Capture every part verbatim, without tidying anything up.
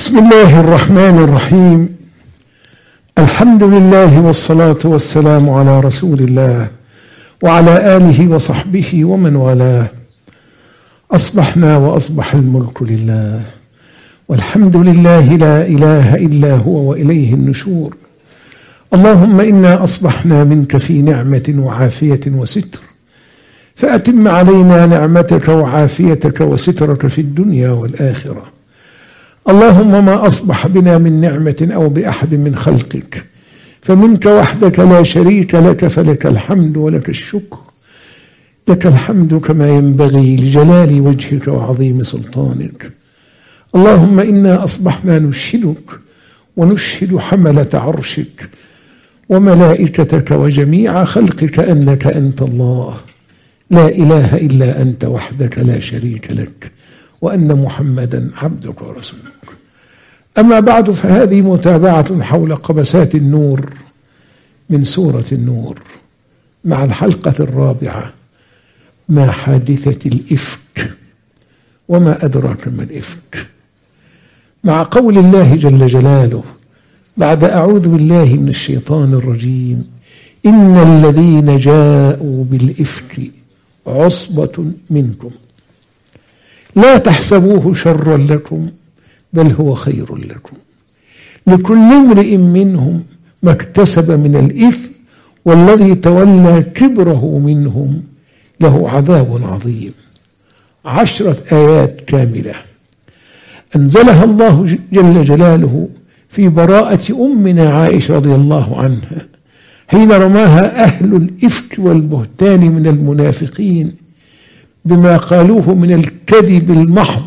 بسم الله الرحمن الرحيم. الحمد لله والصلاة والسلام على رسول الله وعلى آله وصحبه ومن والاه. أصبحنا وأصبح الملك لله، والحمد لله لا إله إلا هو وإليه النشور. اللهم إنا أصبحنا منك في نعمة وعافية وستر، فأتم علينا نعمتك وعافيتك وسترك في الدنيا والآخرة. اللهم ما أصبح بنا من نعمة أو بأحد من خلقك فمنك وحدك لا شريك لك، فلك الحمد ولك الشكر. لك الحمد كما ينبغي لجلال وجهك وعظيم سلطانك. اللهم إنا أصبحنا نشهدك ونشهد حملة عرشك وملائكتك وجميع خلقك أنك أنت الله لا إله إلا أنت وحدك لا شريك لك، وأن محمدا عبدك ورسولك. أما بعد، فهذه متابعة حول قبسات النور من سورة النور مع الحلقة الرابعة مع حادثة الإفك. وما أدراك ما الإفك؟ مع قول الله جل جلاله بعد أعوذ بالله من الشيطان الرجيم: إن الذين جاءوا بالإفك عصبة منكم لا تحسبوه شرا لكم بل هو خير لكم، لكل امرئ منهم ما اكتسب من الإثم والذي تولى كبره منهم له عذاب عظيم. عشرة آيات كاملة أنزلها الله جل جلاله في براءة أمنا عائشة رضي الله عنها حين رماها أهل الإفك والبهتان من المنافقين بما قالوه من الكذب المحض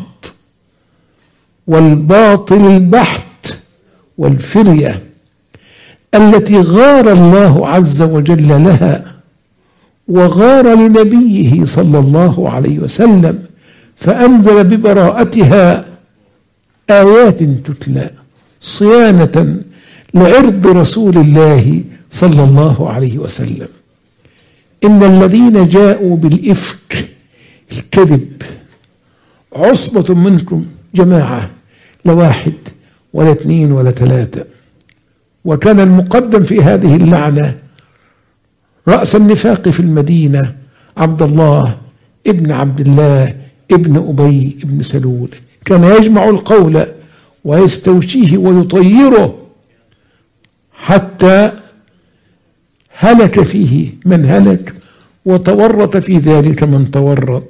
والباطل البحت والفرية التي غار الله عز وجل لها وغار لنبيه صلى الله عليه وسلم، فأنزل ببراءتها آيات تتلى صيانة لعرض رسول الله صلى الله عليه وسلم. إن الذين جاءوا بالإفك الكذب عصبة منكم، جماعة، لا واحد ولا اثنين ولا ثلاثة. وكان المقدم في هذه اللعنة رأس النفاق في المدينة عبد الله ابن عبد الله ابن أبي ابن سلول، كان يجمع القول ويستوشيه ويطيره حتى هلك فيه من هلك وتورط في ذلك من تورط،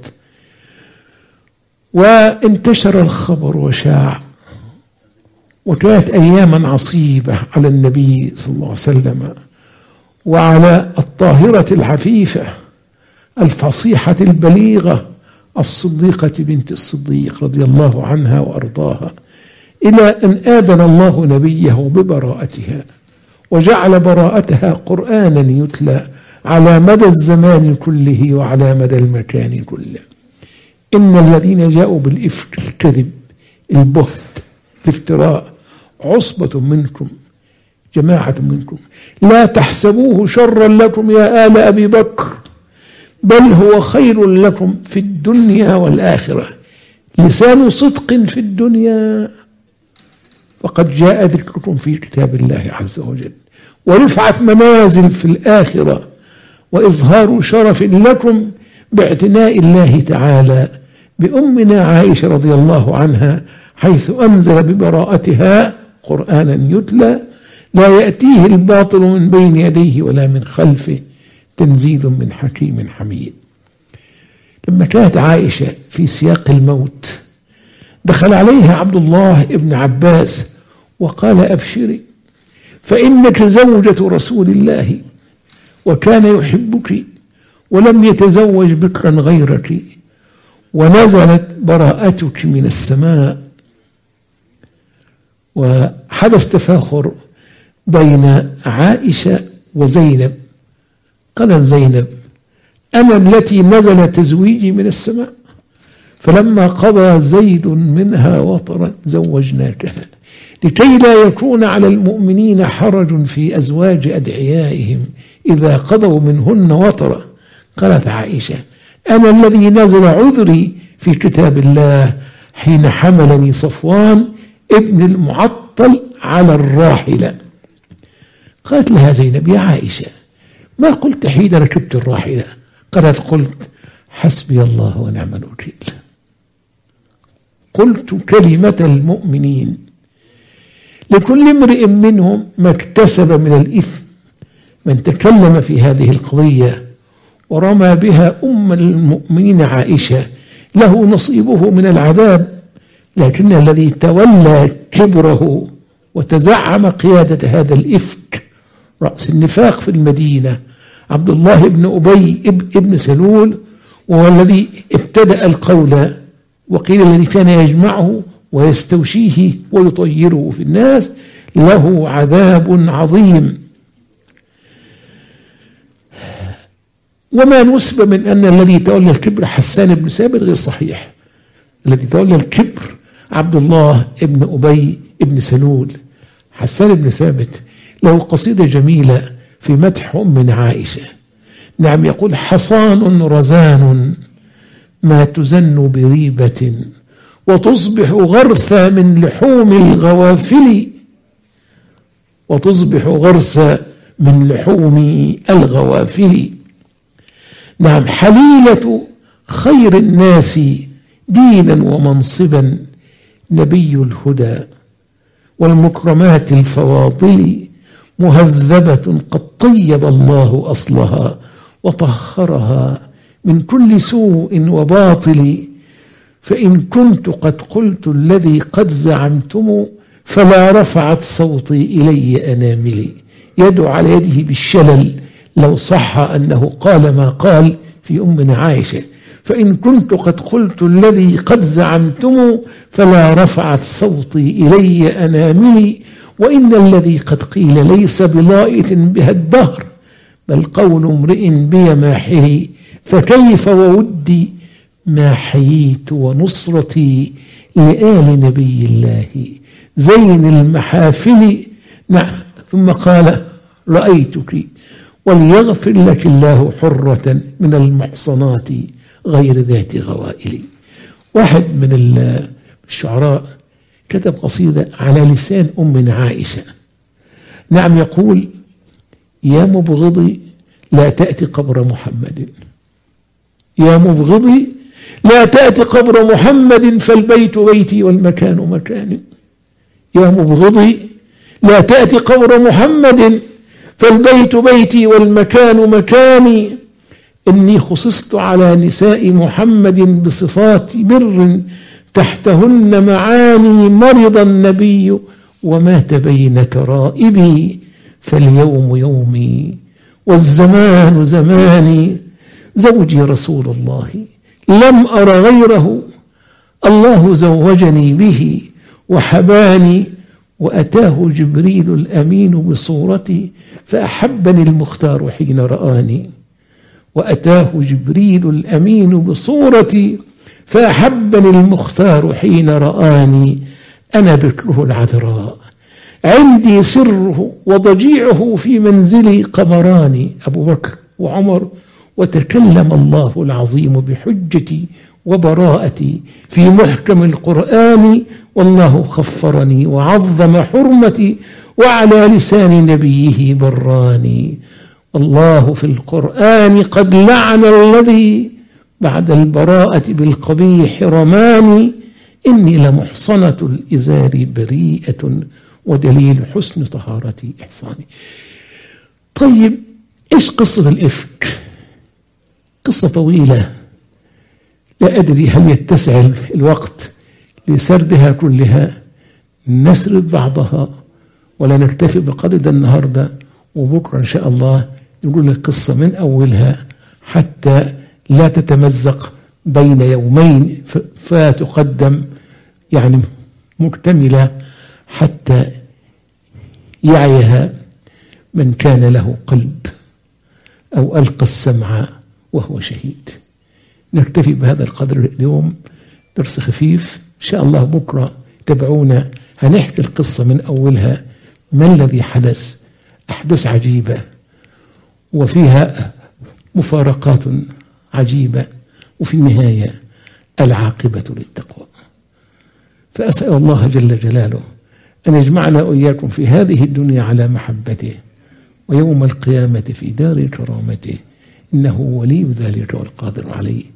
وانتشر الخبر وشاع. وكانت أياما عصيبة على النبي صلى الله عليه وسلم وعلى الطاهرة العفيفة الفصيحة البليغة الصديقة بنت الصديق رضي الله عنها وأرضاها، إلى أن آذن الله نبيه ببراءتها وجعل براءتها قرآنا يتلى على مدى الزمان كله وعلى مدى المكان كله. إن الذين جاءوا بالإفك الكذب البهت الافتراء عصبة منكم، جماعة منكم، لا تحسبوه شرا لكم يا آل أبي بكر بل هو خير لكم في الدنيا والآخرة. لسان صدق في الدنيا فقد جاء ذكركم في كتاب الله عز وجل، ورفعت منازل في الآخرة، وإظهار شرف لكم باعتناء الله تعالى بأمنا عائشة رضي الله عنها، حيث أنزل ببراءتها قرآنا يتلى لا يأتيه الباطل من بين يديه ولا من خلفه تنزيل من حكيم حميد. لما كانت عائشة في سياق الموت دخل عليها عبد الله ابن عباس وقال: أبشري فإنك زوجة رسول الله وكان يحبك ولم يتزوج بكرا غيرك، ونزلت براءتك من السماء. وحدث تفاخر بين عائشة وزينب. قالت زينب: أنا التي نزل تزويجي من السماء، فلما قضى زيد منها وطرا زوجناكها لكي لا يكون على المؤمنين حرج في أزواج أدعيائهم إذا قضوا منهن وطرا. قالت عائشة: أنا الذي نزل عذري في كتاب الله حين حملني صفوان ابن المعطل على الراحلة. قالت لها زينب: يا عائشة، ما قلت حين ركبت الراحلة؟ قالت: قلت حسبي الله ونعم الوكيل. قلت كلمة المؤمنين. لكل امرئ منهم ما اكتسب من الإثم. من تكلم في هذه القضية ورمى بها أم المؤمنين عائشة له نصيبه من العذاب، لكن الذي تولى كبره وتزعم قيادة هذا الإفك رأس النفاق في المدينة عبد الله بن أبي ابن سلول، وهو الذي ابتدأ القول، وقيل الذي كان يجمعه ويستوشيه ويطيره في الناس، له عذاب عظيم. وما نسب من أن الذي تولى الكبر حسان بن ثابت غير صحيح. الذي تولى الكبر عبد الله بن أبي بن سلول. حسان بن ثابت له قصيدة جميلة في مدح أمنا عائشة. نعم، يقول: حصان رزان ما تزن بريبة، وتصبح غرثا من لحوم الغوافل، وتصبح غرثا من لحوم الغوافل. نعم، حليلة خير الناس دينا ومنصبا، نبي الهدى والمكرمات الفواضل، مهذبة قد طيب الله أصلها وطهرها من كل سوء وباطل. فإن كنت قد قلت الذي قد زعمتم، فلا رفعت صوتي إلي أناملي. يدعو على يده بالشلل لو صح أنه قال ما قال في أمنا عائشة: فإن كنت قد قلت الذي قد زعمتم، فلا رفعت صوتي إلي أناملي. وإن الذي قد قيل ليس بلائث بها الدهر، بل قول امرئ بيماحه، فكيف وودي ما حييت ونصرتي لآل نبي الله زين المحافل. نعم، ثم قال: رأيتك وليغفر لك الله حرة من المحصنات غير ذات غوائل. واحد من الشعراء كتب قصيدة على لسان أمنا عائشة. نعم، يقول: يا مبغضي لا تأتي قبر محمد، يا مبغضي لا تأتي قبر محمد، فالبيت بيتي والمكان مكاني. يا مبغضي لا تأتي قبر محمد، فالبيت بيتي والمكان مكاني. إني خصصت على نساء محمد بصفات بر، تحتهن معاني. مرض النبي ومات بين ترائبي، فاليوم يومي والزمان زماني. زوجي رسول الله لم أر غيره، الله زوجني به وحباني. وأتاه جبريل الأمين بصورتي، فأحبني المختار حين رآني. وأتاه جبريل الأمين بصورتي، فأحبني المختار حين رآني. أنا بكره العذراء، عندي سره وضجيعه في منزلي قمران. أبو بكر وعمر. وتكلم الله العظيم بحجتي وبراءتي في محكم القرآن، والله خفرني وعظم حرمتي، وعلى لسان نبيه براني. الله في القرآن قد لعن الذي بعد البراءة بالقبيح رماني. إني لمحصنة الإزار بريئة، ودليل حسن طهارتي إحصاني. طيب، إيش قصة الإفك؟ قصة طويلة، لا أدري هل يتسع الوقت لسردها كلها. نسرد بعضها ولا نكتفي بقدر النهاردة، وبكرة إن شاء الله نقول لك قصة من أولها حتى لا تتمزق بين يومين، فتقدم يعني مكتملة حتى يعيها من كان له قلب أو ألقى السمع وهو شهيد. نكتفي بهذا القدر اليوم، درس خفيف. إن شاء الله بكرة تبعونا، هنحكي القصة من أولها. ما الذي حدث؟ أحداث عجيبة وفيها مفارقات عجيبة، وفي النهاية العاقبة للتقوى. فأسأل الله جل جلاله أن يجمعنا وإياكم في هذه الدنيا على محبته، ويوم القيامة في دار كرامته، إنه ولي ذلك والقادر عليه.